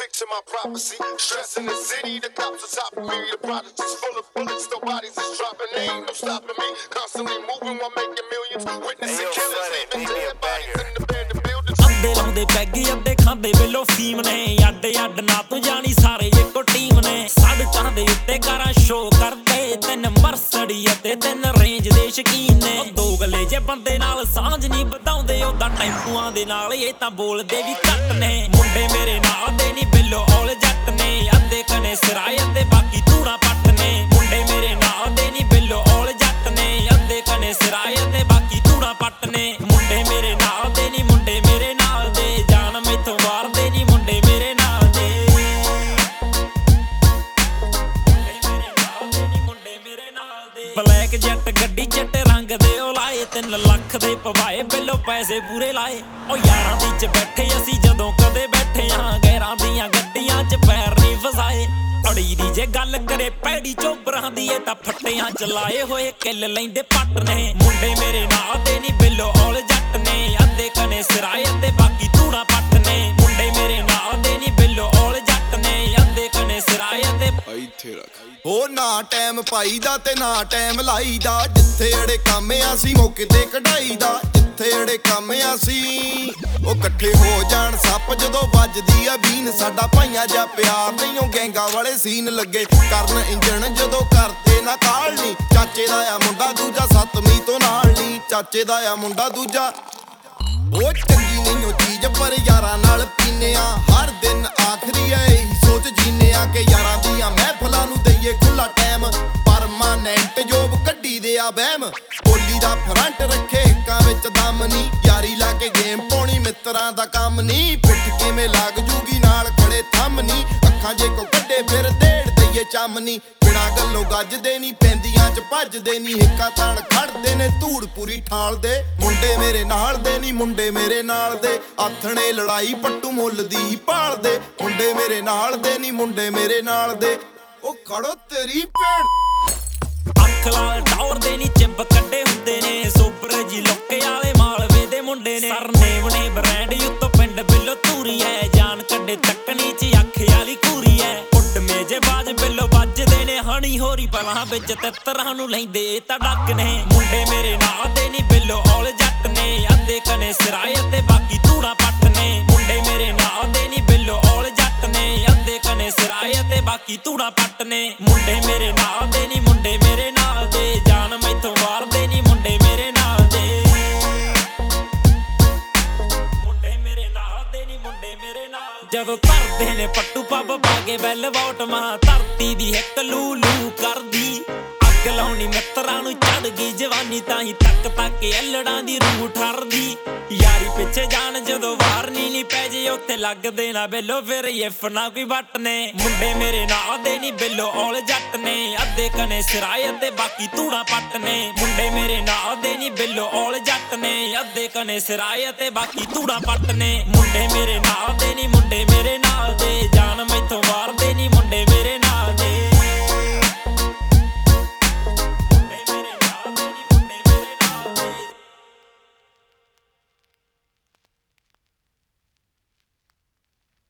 picture my prophecy. Stress in the city, the cops are top of me. The project is full of bullets, the bodies is dropping. They ain't no stopping me. Constantly moving while making millions. Witnessing killers, leaving dead bodies in the abandoned buildings. ਅੱਧੇ ਲਾਉਂਦੇ peg ਅੱਧੇ ਖਾਂਦੇ ਵੇਲੋ ਫੀਮ ਨੇ ਅੱਡ ਅੱਡ ਨਾ ਤੂੰ ਜਾਣੀ ਸਾਰੇ ਇੱਕੋ ਟੀਮ ਨੇ ਸੜਕਾਂ ਦੇ ਉੱਤੇ ਕਾਰਾਂ ਸ਼ੋ ਕਰਦੇ ਤਿੰਨ ਮਰਸੜੀ ਅਤੇ ਤਿੰਨ ਰੇਂਜ ਦੇ ਸ਼ਕੀਨ ਨੇ ਦੋਗਲੇ ਜੇ ਬੰਦੇ ਨਾਲ ਸਾਂਝ ਨਹੀਂ ਵਧਾਉਂਦੇ ਉਹਦਾ ਟੈਂਪੂਆਂ ਦੇ ਨਾਲ ਇਹ ਤਾਂ ਬੋਲਦੇ ਵੀ ਘੱਟ ਨੇ ਮੁੰਡੇ ਮੇਰੇ ਨਾਲ ਦੇ ਨਹੀਂ ਬਿੱਲੋ ਔਲ ਜੱਟ ਨੇ ਅੱਧੇ ਕਨੇ ਸਿਰਾਏ ਅਤੇ ਬਾਕੀ ਧੂੜਾ ਪੱਟ ਨੇ ਮੁੰਡੇ ਮੇਰੇ ਨਾਲ ਦੇ ਨਹੀਂ ਬਿੱਲੋ ਔਲ ਜੱਟ ਨੇ ਅੱਧੇ ਕਨੇ ਸਿਰਾਏ ਅਤੇ ਬਾਕੀ ਧੂੜਾ ਪੱਟ ਨੇ ਮੁੰਡੇ ਮੇਰੇ ਨਾਲ ਦੇ ਨਹੀਂ ਮੁੰਡੇ ਮੇਰੇ ਨਾਲ ਦੇ ਜਾਨ ਮੈਥੋਂ ਮਾਰਦੇ ਨਹੀਂ ਮੁੰਡੇ ਮੇਰੇ ਨਾਲ ਦੇ ਮੁੰਡੇ ਮੇਰੇ ਨਾਲ ਦੇ ਬਲੈਕ ਜੱਟ ਗੱਡੀ ਚਿੱਟੇ ਰੰਗ ਦੇ ਉਹ ਲਾਏ 3 ਲੱਖ ਦੇ ਪਵਾਏ ਬਿੱਲੋ ਪੈਸੇ ਪੂਰੇ ਲਾਏ ਉਹ ਯਾਰਾਂ ਦੀ ਚ ਬੈਠੇ ਅਸੀਂ ਜਦੋਂ ਕਦੇ ਬੈਠੇ ਆ ਗੈਰਾਂ ਦੀਆਂ ਗੱਡੀਆਂ ਚ ਪੈਰ ਨਹੀਂ ਫਸਾਏ ਅੜੀ ਦੀ ਜੇ ਗੱਲ ਕਰੇ ਪੈੜੀ ਚੋਬਰਾਂ ਦੀ ਇਹ ਤਾਂ ਫੱਟਿਆਂ ਚ ਲਾਏ ਹੋਏ ਕਿੱਲ ਲੈਂਦੇ ਪੱਟ ਨੇ ਮੁੰਡੇ ਮੇਰੇ ਨਾਲ ਦੇ ਨਹੀਂ ਬਿੱਲੋ ਔਲ ਜੱਟ ਨੇ ਅੱਧੇ ਕਨੇ ਸਿਰਾਏ ਅਤੇ ਬਾਕੀ ਧੂੜਾ ਪੱਟ ਨੇ ਮੁੰਡੇ ਮੇਰੇ ਨਾਲ ਦੇ ਨਹੀਂ ਬਿੱਲੋ ਔਲ ਜੱਟ ਨੇ ਅੱਧੇ ਕਨੇ ਸਿਰਾਏ ਅਤੇ ਇੱਥੇ ਰੱਖ ਉਹ ਨਾ ਟਾਈਮ ਪਾਈਦਾ ਤੇ ਨਾ ਟਾਈਮ ਲਾਈਦਾ ਜਿੱਥੇ ਅੜੇ ਕੰਮ ਅਸੀਂ ਮੌਕੇ ਤੇ ਕਢਾਈਦਾ ਜਿੱਥੇ ਅੜੇ ਕੰਮ ਅਸੀਂ ਉਹ ਇਕੱਠੇ ਹੋ ਜਾਣ ਸੱਪ ਜਦੋਂ ਵੱਜਦੀ ਆ ਬੀਨ ਸਾਡਾ ਭਾਈਆਂ ਜਾਂ ਪਿਆਰ ਨਹੀਂ ਉਹ ਗੈਂਗਾ ਵਾਲੇ ਸੀਨ ਲੱਗੇ ਕਰਨ ਇੰਜਣ ਜਦੋਂ ਕਰਦੇ ਨਾ ਕਾਲ ਨਹੀਂ ਚਾਚੇ ਦਾ ਆ ਮੁੰਡਾ ਦੂਜਾ ਸੱਤਵੀਂ ਤੋਂ ਨਾਲ ਨਹੀਂ ਚਾਚੇ ਦਾ ਆ ਮੁੰਡਾ ਦੂਜਾ ਉਹ ਚੰਗੀ ਨਹੀਂ ਉਹ ਚੀਜ਼ ਪਰ ਯਾਰਾਂ ਨਾਲ ਪੀਨੇ ਆ ਹਰ ਦਿਨ ਆਖਰੀ ਐ ਇਹੀ ਸੋਚ ਜੀਨੇ ਆ ਕਿ ਯਾਰਾਂ ਦੀਆਂ ਮਹਿਫਲਾਂ ਨੂੰ ਦਈਏ ਖੁੱਲਾ ਟਾਈਮ ਪਰਮਾਨੈਂਟ ਜੋਬ ਕੱਢੀ ਦੇ ਆ ਬਹਿਮ ਬੋਲੀ ਦਾ ਫਰੰਟ ਰੱਖੇ ਹਿੱਕਾਂ ਵਿੱਚ ਦਮ ਨਹੀਂ ਯਾਰੀ ਲਾ ਕੇ ਗੇਮ ਪਾਉਣੀ ਮਿੱਤਰਾਂ ਦਾ ਕੰਮ ਨਹੀਂ ਪਿੱਠ ਕਿਵੇਂ ਲੱਗ ਜੂਗੀ ਨਾਲ ਖੜੇ ਥੰਮ ਨਹੀਂ ਅੱਖਾਂ ਜੇ ਕੋ ਕੱਢੇ ਫਿਰ ਦੇੜ ਦਈਏ ਚੰਮ ਨਹੀਂ ਬਿਨਾਂ ਗੱਲੋਂ ਗੱਜਦੇ ਨਹੀਂ ਪੈਂਦੀਆਂ ਚ ਭੱਜਦੇ ਨਹੀਂ ਹਿੱਕਾਂ ਤਾਣ ਖੜਦੇ ਨੇ ਧੂੜ ਪੂਰੀ ਠਾਲਦੇ ਮੁੰਡੇ ਮੇਰੇ ਨਾਲ ਦੇ ਨਹੀਂ ਮੁੰਡੇ ਮੇਰੇ ਨਾਲ ਦੇ ਆਥਣੇ ਲੜਾਈ ਪੱਟੂ ਮੁੱਲ ਦੀ ਭਾਲਦੇ ਮੁੰਡੇ ਮੇਰੇ ਨਾਲ ਦੇ ਨਹੀਂ ਮੁੰਡੇ ਮੇਰੇ ਨਾਲ ਦੇ ਉਹ ਖੜੋ ਤੇਰੀ ਭੈਣ ਅੱਖ ਲਾਲ ਟੌਰ ਦੇ ਨੀ ਚਿੰਬ ਕੱਢੇ ਹੁੰਦੇ ਨੇ ਸੋਬਰ ਜੀ ਲੋਕੇ ਵਾਲੇ ਮਾਲਵੇ ਦੇ ਮੁੰਡੇ ਨੇ ਸਰਨੇਮ ਨੇ ਬ੍ਰਾਂਡ ਉੱਤੋਂ ਪਿੰਡ ਬਿੱਲੋ ਧੂਰੀ ਐ ਜਾਨ ਕੱਢੇ ਤੱਕਣੀ ਚ ਅੱਖ ਵਾਲੀ ਘੂਰੀ ਐ ਉੱਡ ਮੇਜੇ ਬਾਜ ਬਿੱਲੋ ਵੱਜਦੇ ਨੇ ਹਣੀ ਹੋਰੀ ਪਲਾਂ ਵਿੱਚ ਤਿੱਤਰਾਂ ਨੂੰ ਲੈਂਦੇ ਤਾਂ ਡੱਕ ਨੇ ਮੁੰਡੇ ਮੇਰੇ ਨਾਲ ਦੇ ਨੀ ਬਿੱਲੋ ਔਲ ਜੱਟ ਨੇ ਅੱਧੇ ਕਨੇ ਸਿਰਾਏ ਅਤੇ ਬਾਕੀ ਧੂੜਾ ਪੱਟ ਨੇ ਮੁੰਡੇ ਮੇਰੇ ਨਾਲ ਦੇ ਨੀ ਬਿੱਲੋ ਔਲ ਜੱਟ ਨੇ ਅੱਧੇ ਕਨੇ ਸਿਰਾਏ ਅਤੇ ਬਾਕੀ ਧੂੜਾ ਪੱਟ ਨੇ ਮੁੰਡੇ ਮੇਰੇ ਨਾਲ ਦੇ ਨੀ ਮੁੰਡੇ ਮੇਰੇ ਨਾਲ ਦੇ ਜਾਨ ਮੈਥੋਂ ਮਾਰਦੇ ਨੀ ਮੁੰਡੇ ਮੇਰੇ ਨਾਲ ਦੇ ਮੁੰਡੇ ਮੇਰੇ ਨਾਲ ਦੇ ਨੀ ਮੁੰਡੇ ਮੇਰੇ ਨਾਲ ਜਦੋਂ ਧਰਦੇ ਨੇ ਪੱਟੂ ਪੱਬ ਪਾ ਕੇ ਬੈਲ ਵੋਟ ਮਾਂ ਧਰਤੀ ਦੀ ਇੱਕ ਲੂ ਲੂ ਕਰਦੀ ਅੱਗ ਲਾਉਣੀ ਮਿੱਤਰਾਂ ਨੂੰ ਚੜ ਗਈ ਜਵਾਨੀ ਤਾਂ ਹੀ ਤੱਕ ਐਲੜਾਂ ਦੀ ਰੂਹ ਠਰਦੀ ਯਾਰੀ ਪਿੱਛੇ ਜਾਣ ਜਦੋਂ ਵਾਰਨੀ ਨਹੀਂ ਪੈ ਜੇ ਉੱਥੇ ਲੱਗਦੇ ਨਾ ਬਿੱਲੋ ਫਿਰ ਇਫ ਨਾ ਕੋਈ ਵੱਟ ਨੇ ਮੁੰਡੇ ਮੇਰੇ ਨਾਲ ਦੇ ਨਹੀਂ ਬਿੱਲੋ ਔਲ ਜੱਟ ਨੇ ਅੱਧੇ ਕਨੇ ਸਿਰਾਏ ਅਤੇ ਬਾਕੀ ਧੂੜਾ ਪੱਟ ਨੇ ਮੁੰਡੇ ਮੇਰੇ ਨਾਲ ਦੇ ਨਹੀਂ ਬਿੱਲੋ ਔਲ ਜੱਟ ਨੇ ਅੱਧੇ ਕਨੇ ਸਿਰਾਏ ਅਤੇ ਬਾਕੀ ਧੂੜਾ ਪੱਟ ਨੇ ਮੁੰਡੇ ਮੇਰੇ ਨਾਲ ਦੇ ਨਹੀਂ ਮੁੰਡੇ ਮੇਰੇ ਨਾਲ ਦੇ ਜਾਨ ਮੈਥੋਂ